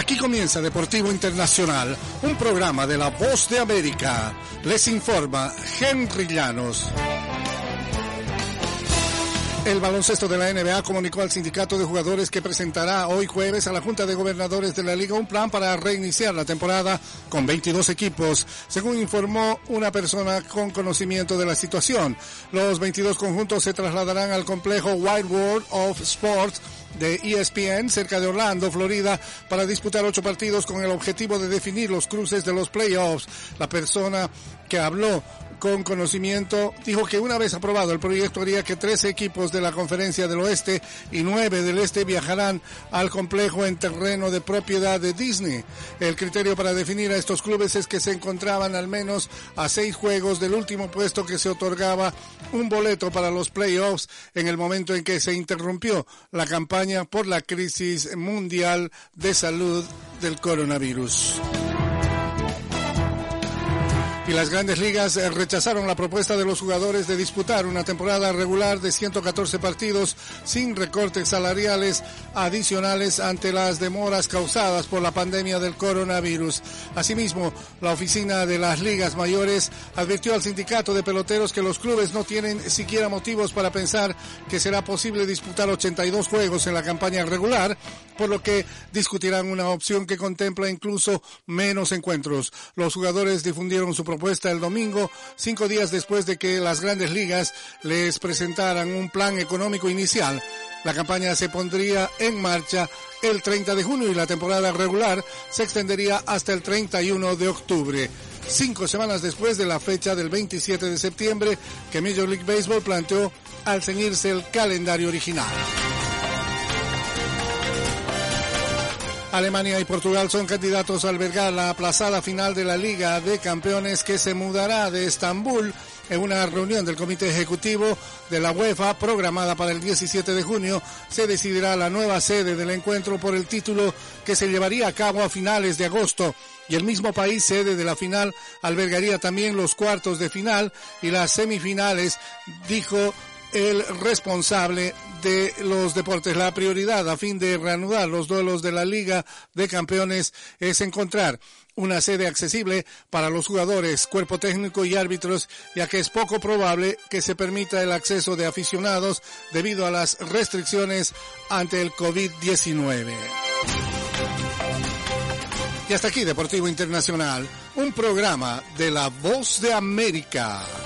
Aquí comienza Deportivo Internacional, un programa de La Voz de América. Les informa Henry Llanos. El baloncesto de la NBA comunicó al sindicato de jugadores que presentará hoy jueves a la Junta de Gobernadores de la Liga un plan para reiniciar la temporada con 22 equipos, según informó una persona con conocimiento de la situación. Los 22 conjuntos se trasladarán al complejo Wide World of Sports de ESPN, cerca de Orlando, Florida, para disputar 8 partidos con el objetivo de definir los cruces de los playoffs. La persona que habló con conocimiento dijo que una vez aprobado el proyecto haría que 13 equipos de la Conferencia del Oeste y 9 del Este viajarán al complejo en terreno de propiedad de Disney. El criterio para definir a estos clubes es que se encontraban al menos a 6 juegos del último puesto que se otorgaba un boleto para los playoffs en el momento en que se interrumpió la campaña por la crisis mundial de salud del coronavirus. Y las grandes ligas rechazaron la propuesta de los jugadores de disputar una temporada regular de 114 partidos sin recortes salariales adicionales ante las demoras causadas por la pandemia del coronavirus. Asimismo, la oficina de las ligas mayores advirtió al sindicato de peloteros que los clubes no tienen siquiera motivos para pensar que será posible disputar 82 juegos en la campaña regular, por lo que discutirán una opción que contempla incluso menos encuentros. Los jugadores difundieron su propuesta el domingo, 5 días después de que las grandes ligas les presentaran un plan económico inicial. La campaña se pondría en marcha el 30 de junio y la temporada regular se extendería hasta el 31 de octubre. 5 semanas después de la fecha del 27 de septiembre que Major League Baseball planteó al ceñirse el calendario original. Alemania y Portugal son candidatos a albergar la aplazada final de la Liga de Campeones que se mudará de Estambul. En una reunión del Comité Ejecutivo de la UEFA programada para el 17 de junio, se decidirá la nueva sede del encuentro por el título que se llevaría a cabo a finales de agosto. Y el mismo país sede de la final albergaría también los cuartos de final y las semifinales, dijo el responsable de los deportes. La prioridad a fin de reanudar los duelos de la Liga de Campeones es encontrar una sede accesible para los jugadores, cuerpo técnico y árbitros, ya que es poco probable que se permita el acceso de aficionados debido a las restricciones ante el COVID-19. Y hasta aquí Deportivo Internacional, un programa de La Voz de América.